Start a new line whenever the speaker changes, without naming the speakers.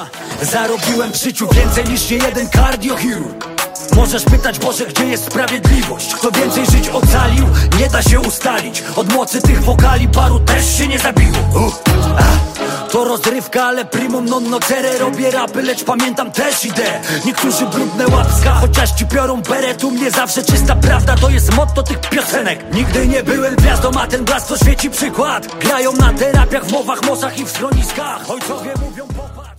Zarobiłem w życiu więcej niż niejeden kardiochirurg. Możesz pytać, Boże, gdzie jest sprawiedliwość? Kto więcej żyć ocalił, nie da się ustalić. Od mocy tych wokali paru też się nie zabiło. To rozrywka, ale primum non nocere. Robię rapy, lecz pamiętam też ideę. Niektórzy brudne łapska, chociaż ci piorą beret. U mnie zawsze czysta prawda, to jest motto tych piosenek. Nigdy nie byłem gwiazdą, a ten blask to świeci przykład. Grają na terapiach, w mowach, mosach i w schroniskach. Ojcowie mówią popatrz.